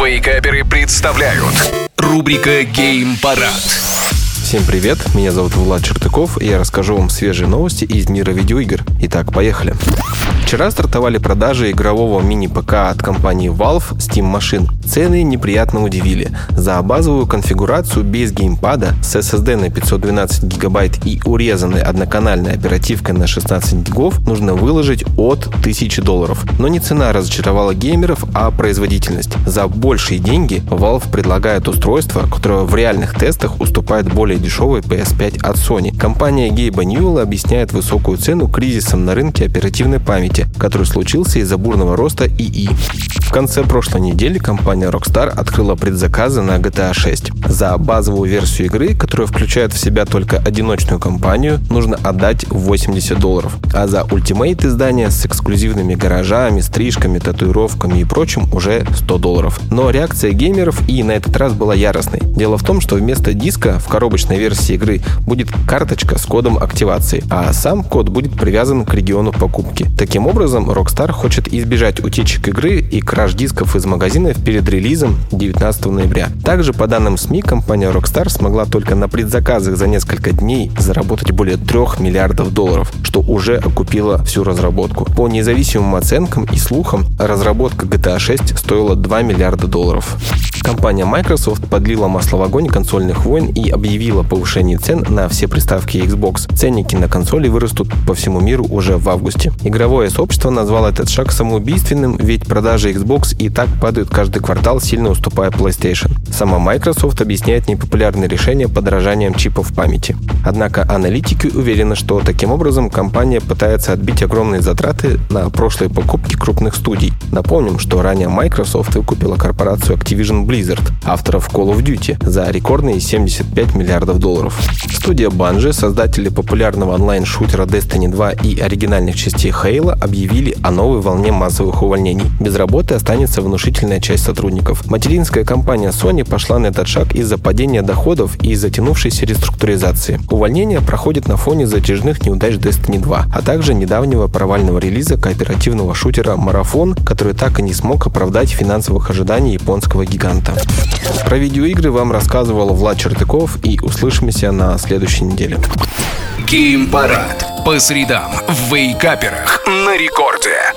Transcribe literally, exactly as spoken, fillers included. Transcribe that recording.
Вейкаперы представляют рубрика «Геймпарад». Всем привет, меня зовут Влад Чертыков, и я расскажу вам свежие новости из мира видеоигр. Итак, поехали. Вчера стартовали продажи игрового мини-ПК от компании Valve Steam Machine. Цены неприятно удивили. За базовую конфигурацию без геймпада с эс эс ди на пятьсот двенадцать гигабайт и урезанной одноканальной оперативкой на шестнадцать гигов нужно выложить от тысячи долларов. Но не цена разочаровала геймеров, а производительность. За большие деньги Valve предлагает устройство, которое в реальных тестах уступает более дешевой пи эс пять от Sony. Компания Гейба Ньюэлла объясняет высокую цену кризисом на рынке оперативной памяти, который случился из-за бурного роста ИИ. В конце прошлой недели компания Rockstar открыла предзаказы на джи ти эй шесть. За базовую версию игры, которая включает в себя только одиночную кампанию, нужно отдать восемьдесят долларов, а за Ultimate издание с эксклюзивными гаражами, стрижками, татуировками и прочим уже сто долларов. Но реакция геймеров и на этот раз была яростной. Дело в том, что вместо диска в коробочной версии игры будет карточка с кодом активации, а сам код будет привязан к региону покупки. Таким образом, Rockstar хочет избежать утечек игры и краж дисков из магазинов перед релизом девятнадцатого ноября. Также, по данным СМИ, компания Rockstar смогла только на предзаказах за несколько дней заработать более трех миллиардов долларов, что уже окупило всю разработку. По независимым оценкам и слухам, разработка джи ти эй шесть стоила два миллиарда долларов. Компания Microsoft подлила масло в огонь консольных войн и объявила о повышении цен на все приставки Xbox. Ценники на консоли вырастут по всему миру уже в августе. Игровое сообщество назвало этот шаг самоубийственным, ведь продажи Xbox и так падают каждый квартал, сильно уступая PlayStation. Сама Microsoft объясняет непопулярные решения подорожанием чипов памяти. Однако аналитики уверены, что таким образом компания пытается отбить огромные затраты на прошлые покупки крупных студий. Напомним, что ранее Microsoft выкупила корпорацию Activision Blizzard, авторов Call of Duty, за рекордные семьдесят пять миллиардов долларов. Студия Bungie, создатели популярного онлайн-шутера Destiny два и оригинальных частей Halo, объявили о новой волне массовых увольнений. Без работы останется внушительная часть сотрудников. Материнская компания Sony пошла на этот шаг из-за падения доходов и затянувшейся реструктуризации. Увольнения проходят на фоне затяжных неудач Destiny два, а также недавнего провального релиза кооперативного шутера Marathon, который так и не смог оправдать финансовых ожиданий японского гиганта. Про видеоигры вам рассказывал Влад Чертыков, и услышимся на следующей неделе. Геймпарад по средам в Вейкаперах на рекорде.